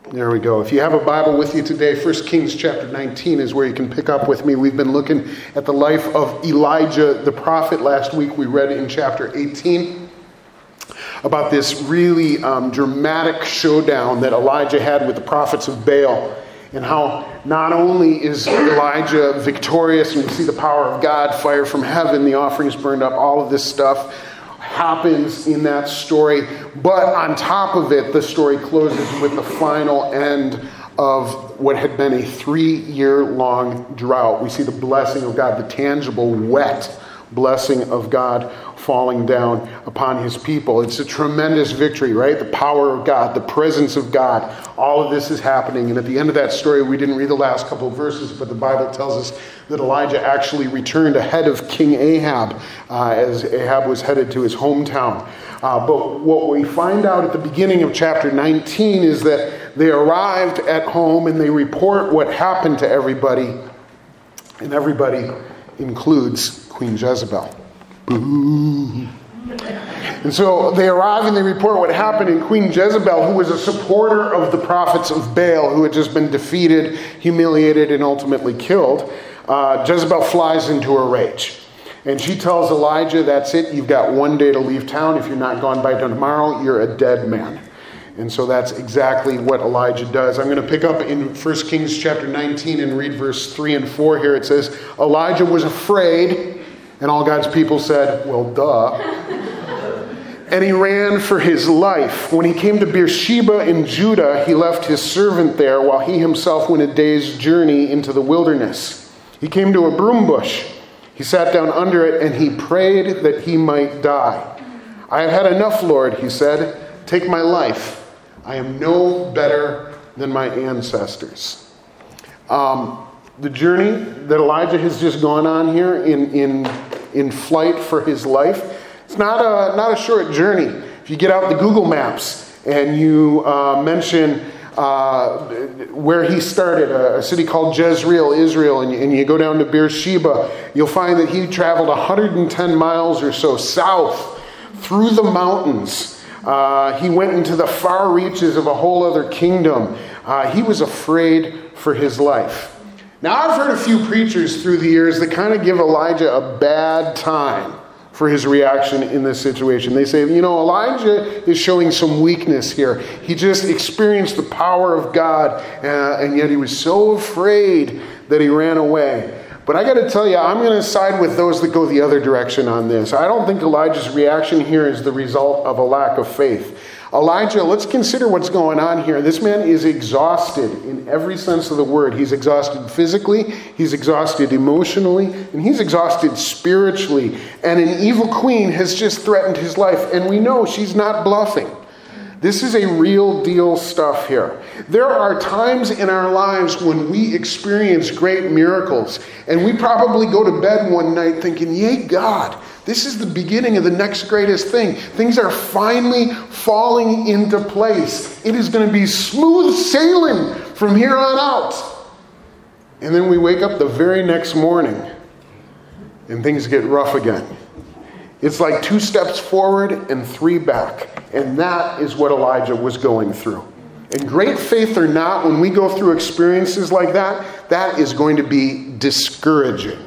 There we go. If you have a Bible with you today, 1 Kings chapter 19 is where you can pick up with me. We've been looking at the life of Elijah the prophet. Last week we read in chapter 18 about this really dramatic showdown that Elijah had with the prophets of Baal, and how not only is Elijah victorious and we see the power of God, fire from heaven, the offerings burned up, all of this stuff happens in that story, but on top of it, the story closes with the final end of what had been a 3-year-long drought. We see the blessing of God, the tangible, wet blessing of God falling down upon his people. It's a tremendous victory, right? The power of God, the presence of God, all of this is happening. And at the end of that story, we didn't read the last couple of verses, but the Bible tells us that Elijah actually returned ahead of King Ahab as Ahab was headed to his hometown. But what we find out at the beginning of chapter 19 is that they arrived at home and they report what happened to everybody, and everybody includes Queen Jezebel. Boo. And so they arrive and they report what happened, and Queen Jezebel, who was a supporter of the prophets of Baal, who had just been defeated, humiliated, and ultimately killed, Jezebel flies into a rage. And she tells Elijah, that's it, you've got 1 day to leave town. If you're not gone by tomorrow, you're a dead man. And so that's exactly what Elijah does. I'm going to pick up in 1 Kings chapter 19 and read verse 3 and 4 here. It says, Elijah was afraid, and all God's people said, well, duh. And he ran for his life. When he came to Beersheba in Judah, he left his servant there while he himself went a day's journey into the wilderness. He came to a broom bush. He sat down under it and he prayed that he might die. I have had enough, Lord, he said. Take my life. I am no better than my ancestors. The journey that Elijah has just gone on here in flight for his life, it's not a short journey. If you get out the Google Maps and you mention where he started, a city called Jezreel, Israel, and you go down to Beersheba, you'll find that he traveled 110 miles or so south through the mountains. He went into the far reaches of a whole other kingdom. He was afraid for his life. Now, I've heard a few preachers through the years that kind of give Elijah a bad time for his reaction in this situation. They say, Elijah is showing some weakness here. He just experienced the power of God, and yet he was so afraid that he ran away. But I got to tell you, I'm going to side with those that go the other direction on this. I don't think Elijah's reaction here is the result of a lack of faith. Elijah, let's consider what's going on here. This man is exhausted in every sense of the word. He's exhausted physically, he's exhausted emotionally, and he's exhausted spiritually. And an evil queen has just threatened his life, and we know she's not bluffing. This is a real deal stuff here. There are times in our lives when we experience great miracles, and we probably go to bed one night thinking, yay, God, this is the beginning of the next greatest thing. Things are finally falling into place. It is going to be smooth sailing from here on out. And then we wake up the very next morning, and things get rough again. It's like 2 steps forward and 3 back. And that is what Elijah was going through. And great faith or not, when we go through experiences like that, that is going to be discouraging.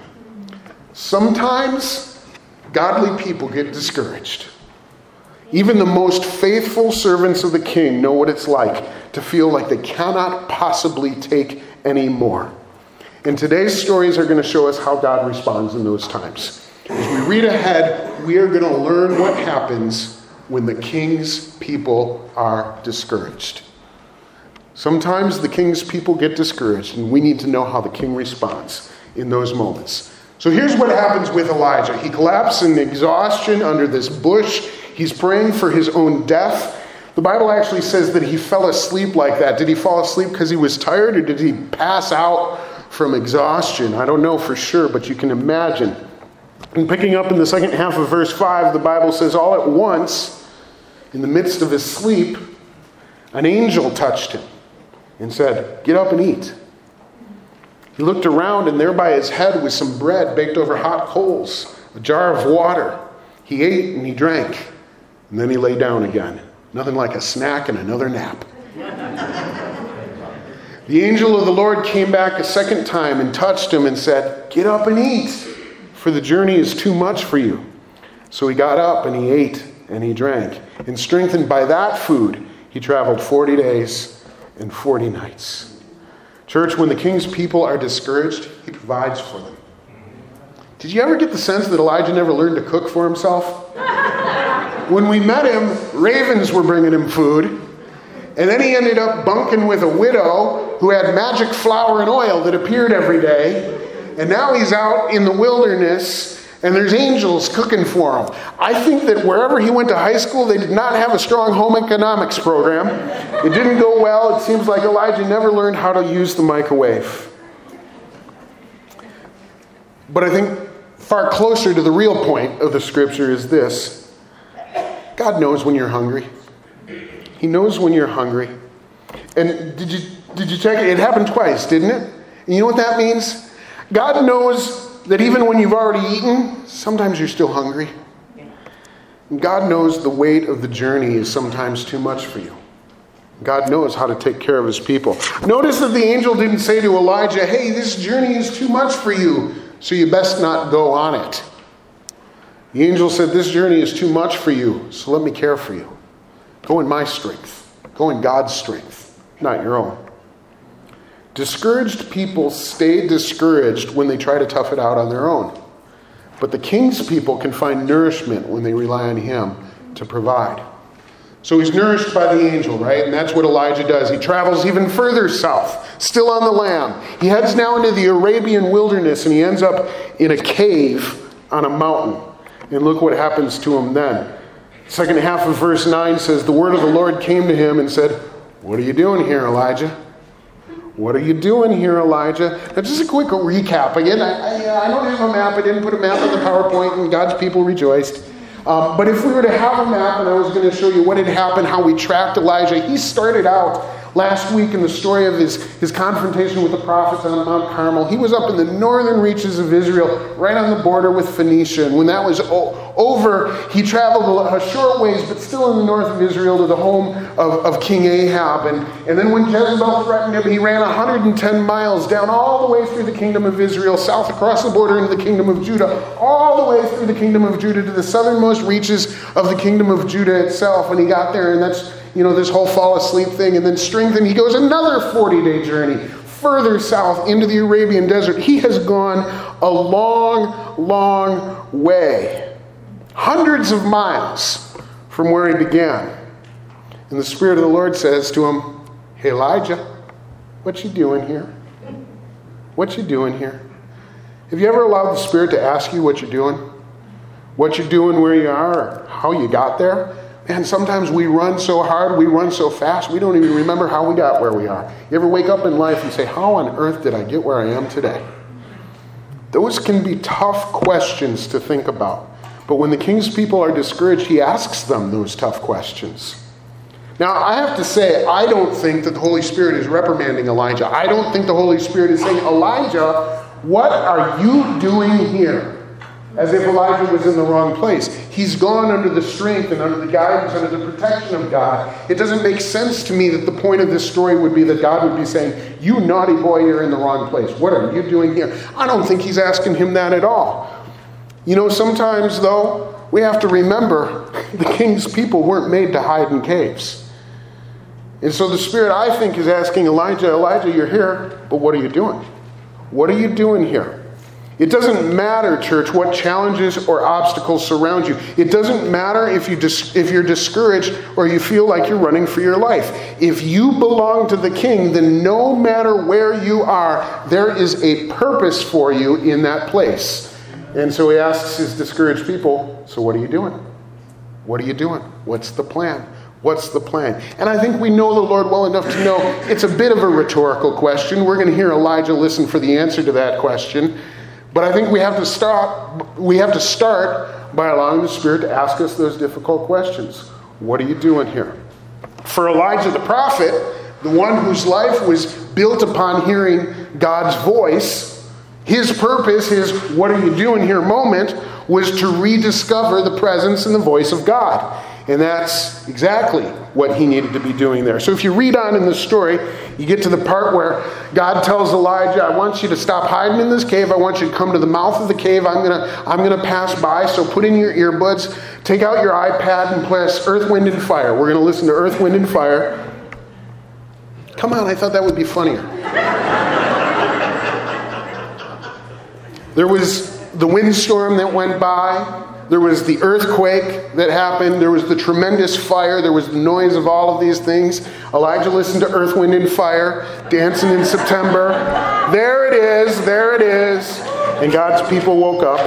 Sometimes godly people get discouraged. Even the most faithful servants of the king know what it's like to feel like they cannot possibly take any more. And today's stories are going to show us how God responds in those times. As we read ahead, we are going to learn what happens when the king's people are discouraged. Sometimes the king's people get discouraged, and we need to know how the king responds in those moments. So here's what happens with Elijah. He collapses in exhaustion under this bush. He's praying for his own death. The Bible actually says that he fell asleep like that. Did he fall asleep because he was tired, or did he pass out from exhaustion? I don't know for sure, but you can imagine. And picking up in the second half of verse 5, the Bible says, all at once, in the midst of his sleep, an angel touched him and said, get up and eat. He looked around, and there by his head was some bread baked over hot coals, a jar of water. He ate and he drank, and then he lay down again. Nothing like a snack and another nap. The angel of the Lord came back a second time and touched him and said, "Get up and eat, for the journey is too much for you." So he got up and he ate and he drank. And strengthened by that food, he traveled 40 days and 40 nights. Church, when the king's people are discouraged, he provides for them. Did you ever get the sense that Elijah never learned to cook for himself? When we met him, ravens were bringing him food. And then he ended up bunking with a widow who had magic flour and oil that appeared every day. And now he's out in the wilderness and there's angels cooking for him. I think that wherever he went to high school, they did not have a strong home economics program. It didn't go well. It seems like Elijah never learned how to use the microwave. But I think far closer to the real point of the scripture is this. God knows when you're hungry. He knows when you're hungry. And did you check it? It happened twice, didn't it? And you know what that means? God knows that even when you've already eaten, sometimes you're still hungry. And God knows the weight of the journey is sometimes too much for you. God knows how to take care of his people. Notice that the angel didn't say to Elijah, "Hey, this journey is too much for you, so you best not go on it." The angel said, "This journey is too much for you, so let me care for you. Go in my strength. Go in God's strength, not your own." Discouraged people stay discouraged when they try to tough it out on their own. But the king's people can find nourishment when they rely on him to provide. So he's nourished by the angel, right? And that's what Elijah does. He travels even further south, still on the lam. He heads now into the Arabian wilderness and he ends up in a cave on a mountain. And look what happens to him then. Second half of verse 9 says, "The word of the Lord came to him and said, 'What are you doing here, Elijah? What are you doing here, Elijah?'" Now, just a quick recap. Again, I don't have a map. I didn't put a map on the PowerPoint, and God's people rejoiced. But if we were to have a map, and I was going to show you what had happened, how we tracked Elijah, he started out last week in the story of his confrontation with the prophets on Mount Carmel. He was up in the northern reaches of Israel, right on the border with Phoenicia. And when that was over, he traveled a short ways, but still in the north of Israel, to the home of King Ahab. And then when Jezebel threatened him, he ran 110 miles down all the way through the kingdom of Israel, south across the border into the kingdom of Judah, all the way through the kingdom of Judah to the southernmost reaches of the kingdom of Judah itself. When he got there, and that's this whole fall asleep thing, and then strengthened, he goes another 40-day journey further south into the Arabian desert. He has gone a long, long way. Hundreds of miles from where he began. And the Spirit of the Lord says to him, "Hey, Elijah, what you doing here? What you doing here?" Have you ever allowed the Spirit to ask you what you're doing? What you're doing, where you are, or how you got there? Man, sometimes we run so hard, we run so fast, we don't even remember how we got where we are. You ever wake up in life and say, "How on earth did I get where I am today?" Those can be tough questions to think about. But when the king's people are discouraged, he asks them those tough questions. Now, I have to say, I don't think that the Holy Spirit is reprimanding Elijah. I don't think the Holy Spirit is saying, "Elijah, what are you doing here?" As if Elijah was in the wrong place. He's gone under the strength and under the guidance, under the protection of God. It doesn't make sense to me that the point of this story would be that God would be saying, "You naughty boy, you're in the wrong place. What are you doing here?" I don't think he's asking him that at all. Sometimes, though, we have to remember the king's people weren't made to hide in caves. And so the Spirit, I think, is asking Elijah, "Elijah, you're here, but what are you doing? What are you doing here?" It doesn't matter, church, what challenges or obstacles surround you. It doesn't matter if you're discouraged or you feel like you're running for your life. If you belong to the King, then no matter where you are, there is a purpose for you in that place. And so he asks his discouraged people, "So what are you doing? What are you doing? What's the plan? What's the plan?" And I think we know the Lord well enough to know it's a bit of a rhetorical question. We're going to hear Elijah listen for the answer to that question. But I think we have to start by allowing the Spirit to ask us those difficult questions. What are you doing here? For Elijah the prophet, the one whose life was built upon hearing God's voice, his purpose, his "what are you doing here" moment, was to rediscover the presence and the voice of God. And that's exactly what he needed to be doing there. So if you read on in the story, you get to the part where God tells Elijah, I want you to stop hiding in this cave. I want you to come to the mouth of the cave. I'm gonna pass by. So put in your earbuds, take out your iPad and press Earth, Wind, and Fire. We're going to listen to Earth, Wind, and Fire. Come on, I thought that would be funnier. There was the windstorm that went by. There was the earthquake that happened. There was the tremendous fire. There was the noise of all of these things. Elijah listened to Earth, Wind, and Fire, Dancing in September. There it is. There it is. And God's people woke up.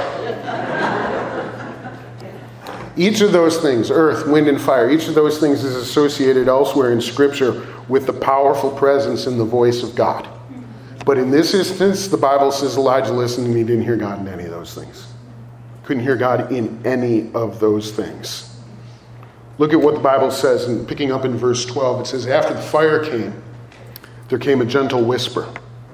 Each of those things, earth, wind, and fire, each of those things is associated elsewhere in Scripture with the powerful presence and the voice of God. But in this instance, the Bible says Elijah listened and he didn't hear God in any of those things. Couldn't hear God in any of those things. Look at what the Bible says, and picking up in verse 12, it says, after the fire came, there came a gentle whisper.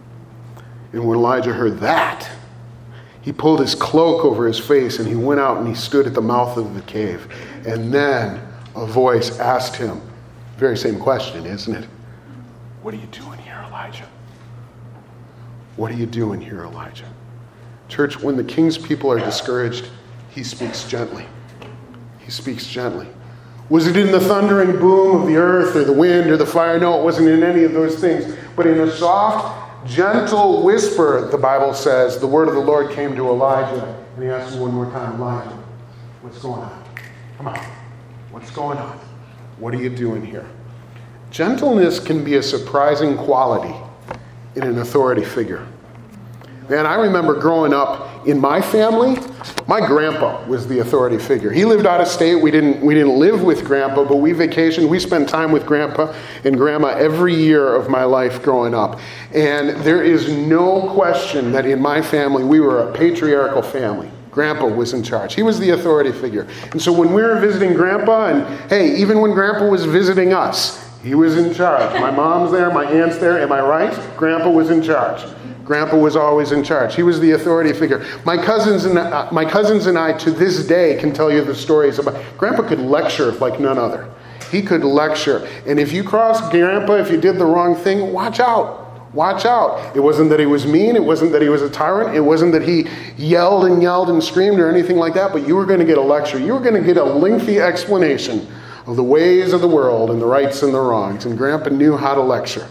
And when Elijah heard that, he pulled his cloak over his face and he went out and he stood at the mouth of the cave. And then a voice asked him, very same question, isn't it? What are you doing here, Elijah? What are you doing here, Elijah? Church, when the king's people are discouraged, he speaks gently. He speaks gently. Was it in the thundering boom of the earth or the wind or the fire? No, it wasn't in any of those things. But in a soft, gentle whisper, the Bible says, the word of the Lord came to Elijah. And he asked him one more time, Elijah, what's going on? Come on. What's going on? What are you doing here? Gentleness can be a surprising quality in an authority figure. Man, I remember growing up in my family, my grandpa was the authority figure. He lived out of state. We didn't live with grandpa, but we vacationed. We spent time with grandpa and grandma every year of my life growing up. And there is no question that in my family, we were a patriarchal family. Grandpa was in charge. He was the authority figure. And so when we were visiting grandpa, and hey, even when grandpa was visiting us, he was in charge. My mom's there, my aunt's there. Am I right? Grandpa was in charge. Grandpa was always in charge. He was the authority figure. My cousins and I to this day can tell you the stories about Grandpa could lecture like none other. He could lecture. And if you crossed Grandpa, if you did the wrong thing, watch out. Watch out. It wasn't that he was mean. It wasn't that he was a tyrant. It wasn't that he yelled and screamed or anything like that. But you were going to get a lecture. You were going to get a lengthy explanation of the ways of the world and the rights and the wrongs. And Grandpa knew how to lecture.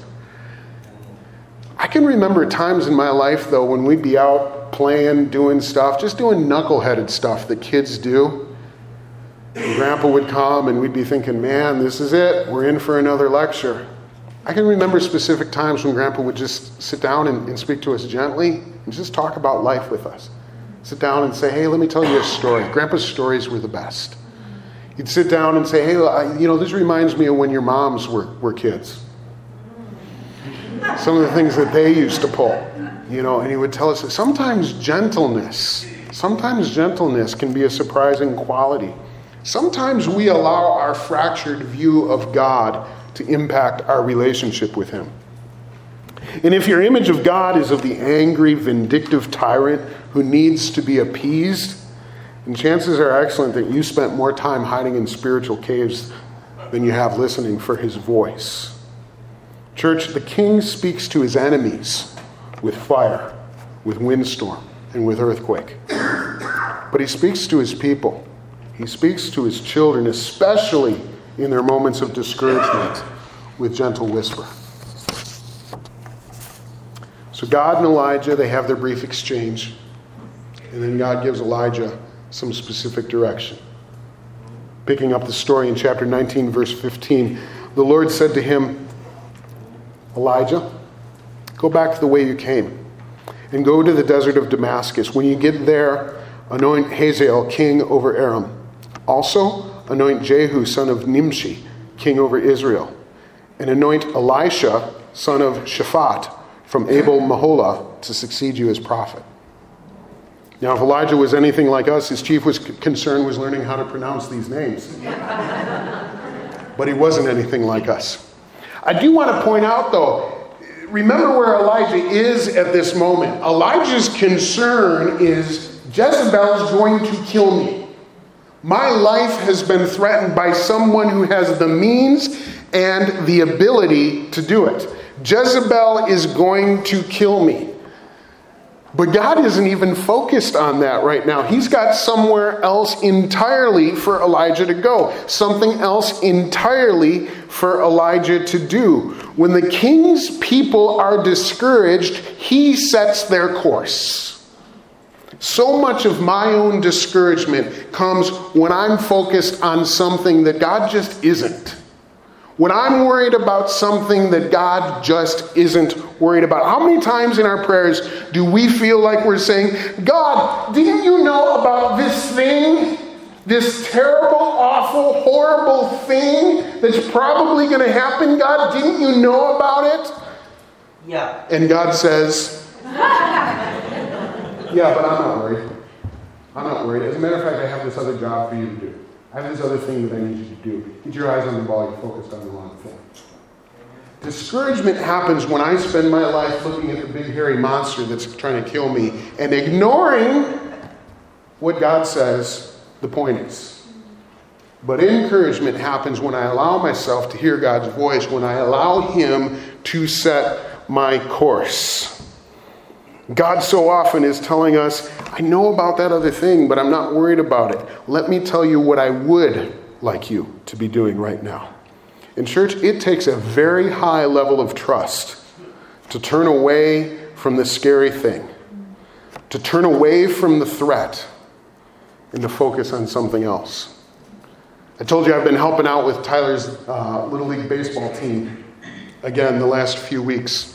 I can remember times in my life, though, when we'd be out playing, doing stuff, just doing knuckleheaded stuff that kids do. And Grandpa would come and we'd be thinking, man, this is it. We're in for another lecture. I can remember specific times when Grandpa would just sit down and speak to us gently and just talk about life with us. Sit down and say, hey, let me tell you a story. Grandpa's stories were the best. He'd sit down and say, hey, this reminds me of when your moms were kids. Some of the things that they used to pull, and he would tell us that sometimes gentleness can be a surprising quality. Sometimes we allow our fractured view of God to impact our relationship with him. And if your image of God is of the angry, vindictive tyrant who needs to be appeased, then chances are excellent that you spent more time hiding in spiritual caves than you have listening for his voice. Church, the king speaks to his enemies with fire, with windstorm, and with earthquake. But he speaks to his people. He speaks to his children, especially in their moments of discouragement, with gentle whisper. So God and Elijah, they have their brief exchange. And then God gives Elijah some specific direction. Picking up the story in chapter 19, verse 15, the Lord said to him, Elijah, go back to the way you came and go to the desert of Damascus. When you get there, anoint Hazael king over Aram. Also, anoint Jehu son of Nimshi king over Israel. And anoint Elisha son of Shaphat from Abel Maholah to succeed you as prophet. Now, if Elijah was anything like us, his chief concern was learning how to pronounce these names. But he wasn't anything like us. I do want to point out, though, remember where Elijah is at this moment. Elijah's concern is Jezebel's going to kill me. My life has been threatened by someone who has the means and the ability to do it. Jezebel is going to kill me. But God isn't even focused on that right now. He's got somewhere else entirely for Elijah to go. Something else entirely for Elijah to do. When the king's people are discouraged, he sets their course. So much of my own discouragement comes when I'm focused on something that God just isn't. When I'm worried about something that God just isn't worried about. How many times in our prayers do we feel like we're saying, God, didn't you know about this thing? This terrible, awful, horrible thing that's probably going to happen? God, didn't you know about it? Yeah. And God says, yeah, but I'm not worried. I'm not worried. As a matter of fact, I have this other job for you to do. I have this other thing that I need you to do. Get your eyes on the ball. You're focused on the wrong thing. Discouragement happens when I spend my life looking at the big hairy monster that's trying to kill me and ignoring what God says the point is. But encouragement happens when I allow myself to hear God's voice, when I allow Him to set my course. God so often is telling us, I know about that other thing, but I'm not worried about it. Let me tell you what I would like you to be doing right now. In church, it takes a very high level of trust to turn away from the scary thing, to turn away from the threat, and to focus on something else. I told you I've been helping out with Tyler's Little League baseball team again the last few weeks.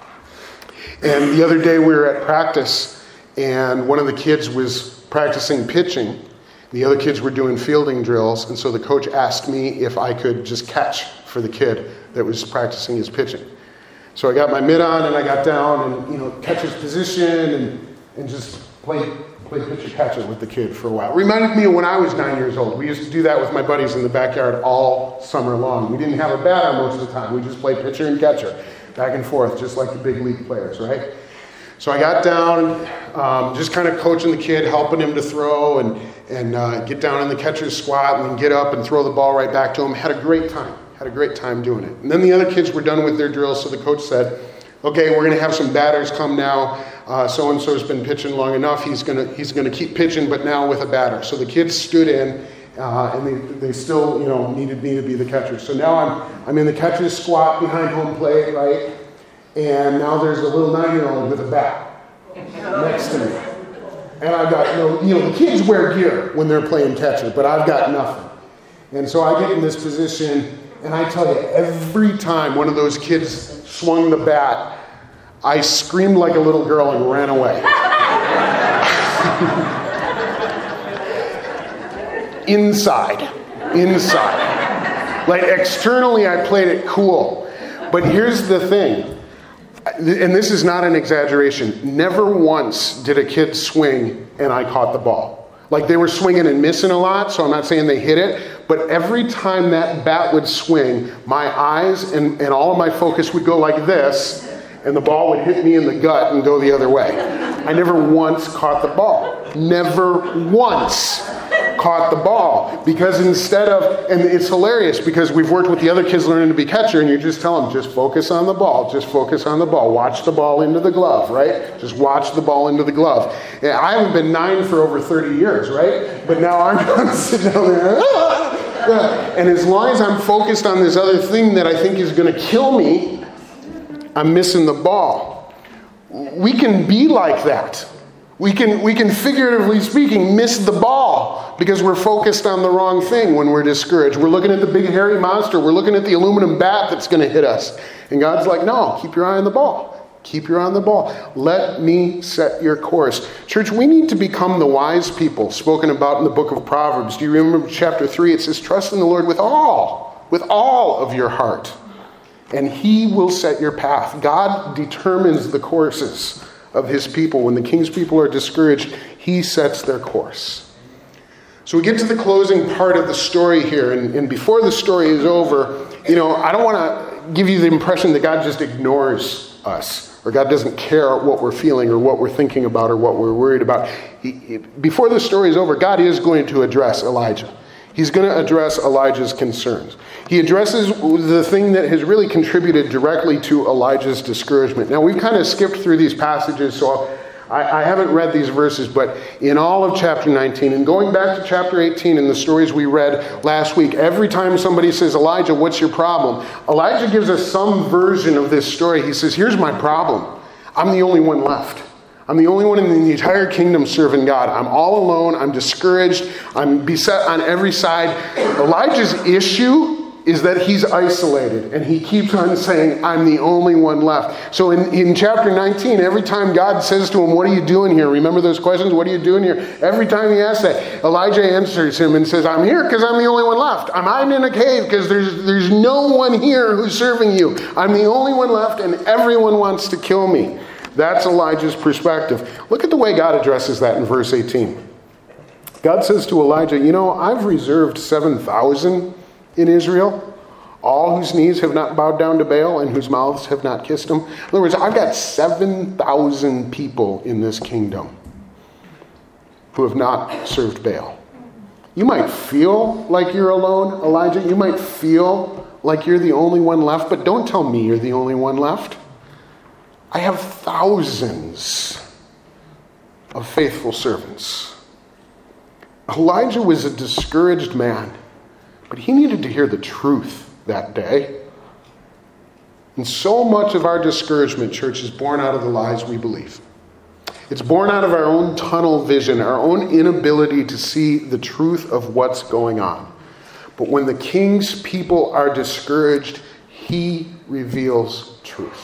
And the other day we were at practice, and one of the kids was practicing pitching. The other kids were doing fielding drills, and so the coach asked me if I could just catch for the kid that was practicing his pitching. So I got my mitt on, and I got down and, catcher's position, and just played pitcher-catcher with the kid for a while. Reminded me of when I was 9 years old. We used to do that with my buddies in the backyard all summer long. We didn't have a bat on most of the time. We just played pitcher and catcher. Back and forth, just like the big league players, right? So I got down, just kind of coaching the kid, helping him to throw and get down in the catcher's squat and then get up and throw the ball right back to him. Had a great time doing it. And then the other kids were done with their drills, so the coach said, okay, we're going to have some batters come now. So-and-so's been pitching long enough. He's going to keep pitching, but now with a batter. So the kids stood in, and they still, needed me to be the catcher. So now I'm in the catcher's squat behind home plate, right? And now there's a little 9-year-old with a bat next to me. And I've got the kids wear gear when they're playing catcher, but I've got nothing. And so I get in this position, and I tell you, every time one of those kids swung the bat, I screamed like a little girl and ran away. Inside. Like externally, I played it cool. But here's the thing, and this is not an exaggeration. Never once did a kid swing and I caught the ball. Like they were swinging and missing a lot, so I'm not saying they hit it, but every time that bat would swing, my eyes and all of my focus would go like this, and the ball would hit me in the gut and go the other way. I never once caught the ball. Never once caught the ball. Because instead of, and it's hilarious because we've worked with the other kids learning to be catcher, and you just tell them, just focus on the ball, just focus on the ball. Watch the ball into the glove, right? Just watch the ball into the glove. And I haven't been 9 for over 30 years, right? But now I'm going to sit down there, and as long as I'm focused on this other thing that I think is going to kill me, I'm missing the ball. We can be like that. We can figuratively speaking miss the ball because we're focused on the wrong thing when we're discouraged. We're looking at the big hairy monster. We're looking at the aluminum bat that's going to hit us. And God's like, no, keep your eye on the ball. Keep your eye on the ball. Let me set your course. Church, we need to become the wise people spoken about in the book of Proverbs. Do you remember chapter 3? It says, trust in the Lord with all of your heart, and He will set your path. God determines the courses of His people. When the king's people are discouraged, He sets their course. So we get to the closing part of the story here, and before the story is over, I don't want to give you the impression that God just ignores us, or God doesn't care what we're feeling or what we're thinking about or what we're worried about. Before the story is over, God is going to address Elijah. He's going to address Elijah's concerns. He addresses the thing that has really contributed directly to Elijah's discouragement. Now, we've kind of skipped through these passages, so I haven't read these verses, but in all of chapter 19, and going back to chapter 18 and the stories we read last week, every time somebody says, Elijah, what's your problem? Elijah gives us some version of this story. He says, here's my problem. I'm the only one left. I'm the only one in the entire kingdom serving God. I'm all alone. I'm discouraged. I'm beset on every side. Elijah's issue is that he's isolated, and he keeps on saying, I'm the only one left. So in chapter 19, every time God says to him, what are you doing here? Remember those questions? What are you doing here? Every time he asks that, Elijah answers him and says, I'm here because I'm the only one left. I'm hiding in a cave because there's no one here who's serving you. I'm the only one left, and everyone wants to kill me. That's Elijah's perspective. Look at the way God addresses that in verse 18. God says to Elijah, I've reserved 7,000 in Israel, all whose knees have not bowed down to Baal and whose mouths have not kissed him. In other words, I've got 7,000 people in this kingdom who have not served Baal. You might feel like you're alone, Elijah. You might feel like you're the only one left, but don't tell me you're the only one left. I have thousands of faithful servants. Elijah was a discouraged man, but he needed to hear the truth that day. And so much of our discouragement, church, is born out of the lies we believe. It's born out of our own tunnel vision, our own inability to see the truth of what's going on. But when the king's people are discouraged, he reveals truth.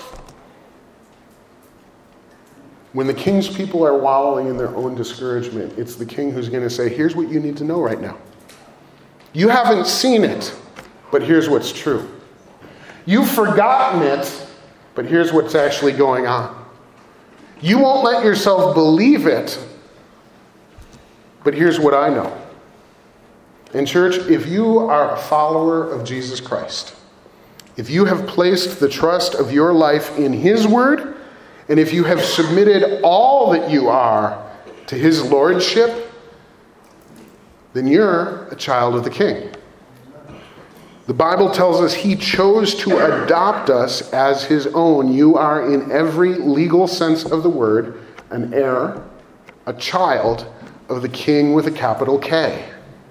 When the king's people are wallowing in their own discouragement, it's the king who's going to say, here's what you need to know right now. You haven't seen it, but here's what's true. You've forgotten it, but here's what's actually going on. You won't let yourself believe it, but here's what I know. And church, if you are a follower of Jesus Christ, if you have placed the trust of your life in His Word, and if you have submitted all that you are to His lordship, then you're a child of the King. The Bible tells us He chose to adopt us as His own. You are, in every legal sense of the word, an heir, a child of the King with a capital K.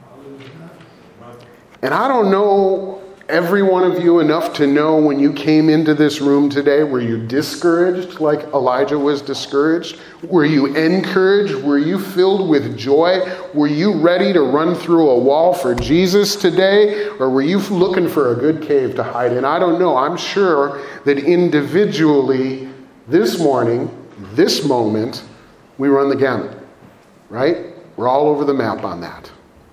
And I don't know every one of you enough to know when you came into this room today, were you discouraged like Elijah was discouraged? Were you encouraged? Were you filled with joy? Were you ready to run through a wall for Jesus today? Or were you looking for a good cave to hide in? I don't know. I'm sure that individually this morning, this moment, we run the gamut, right? We're all over the map on that.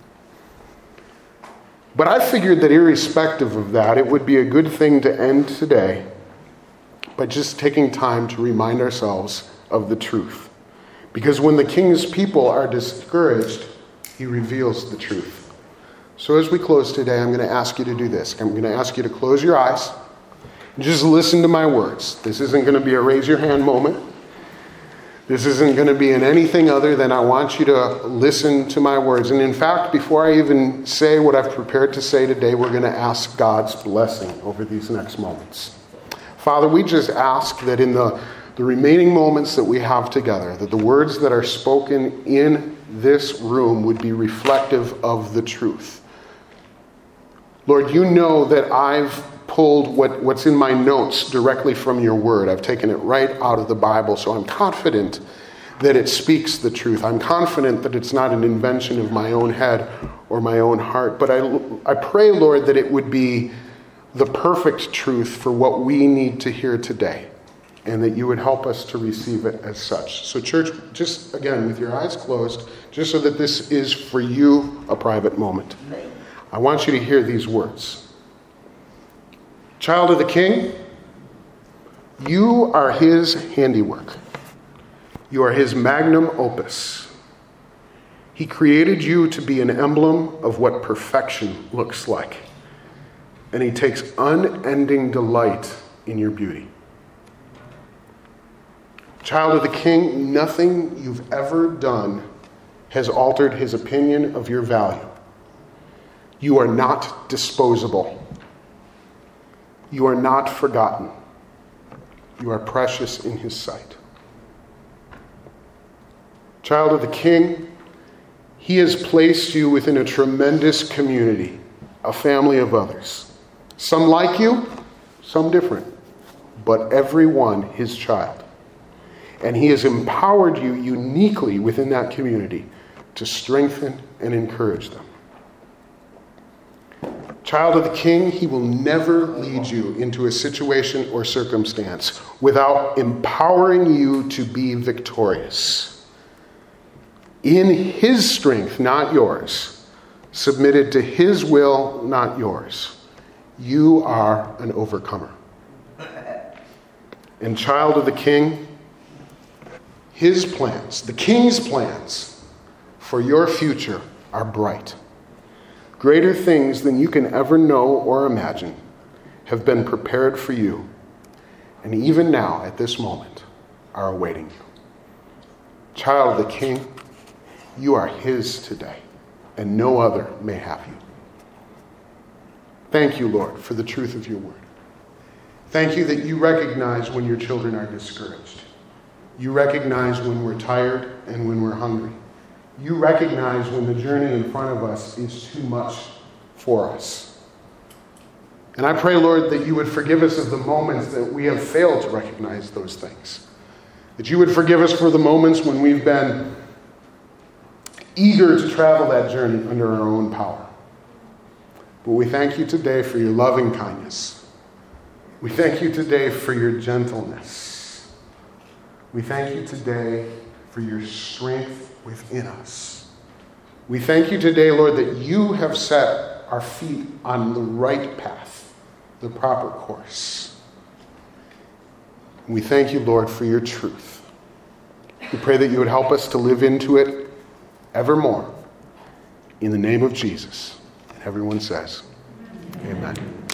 But I figured that irrespective of that, it would be a good thing to end today by just taking time to remind ourselves of the truth. Because when the king's people are discouraged, he reveals the truth. So as we close today, I'm going to ask you to do this. I'm going to ask you to close your eyes and just listen to my words. This isn't going to be a raise your hand moment. This isn't going to be in anything other than I want you to listen to my words. And in fact, before I even say what I've prepared to say today, we're going to ask God's blessing over these next moments. Father, we just ask that in the remaining moments that we have together, that the words that are spoken in this room would be reflective of the truth. Lord, you know that I've pulled what's in my notes directly from your word. I've taken it right out of the Bible, so I'm confident that it speaks the truth. I'm confident that it's not an invention of my own head or my own heart. But I pray, Lord, that it would be the perfect truth for what we need to hear today, and that you would help us to receive it as such. So church, just again, with your eyes closed, just so that this is for you a private moment, I want you to hear these words. Child of the King, you are his handiwork. You are his magnum opus. He created you to be an emblem of what perfection looks like. And he takes unending delight in your beauty. Child of the King, nothing you've ever done has altered his opinion of your value. You are not disposable. You are not forgotten. You are precious in his sight. Child of the King, he has placed you within a tremendous community, a family of others. Some like you, some different, but everyone his child. And he has empowered you uniquely within that community to strengthen and encourage them. Child of the King, he will never lead you into a situation or circumstance without empowering you to be victorious. In his strength, not yours. Submitted to his will, not yours. You are an overcomer. And child of the King, his plans, the King's plans for your future are bright. Greater things than you can ever know or imagine have been prepared for you, and even now, at this moment, are awaiting you. Child of the King, you are his today, and no other may have you. Thank you, Lord, for the truth of your word. Thank you that you recognize when your children are discouraged. You recognize when we're tired and when we're hungry. You recognize when the journey in front of us is too much for us. And I pray, Lord, that you would forgive us of the moments that we have failed to recognize those things. That you would forgive us for the moments when we've been eager to travel that journey under our own power. But we thank you today for your loving kindness. We thank you today for your gentleness. We thank you today for your strength within us. We thank you today, Lord, that you have set our feet on the right path, the proper course. We thank you, Lord, for your truth. We pray that you would help us to live into it evermore. In the name of Jesus. And everyone says, amen.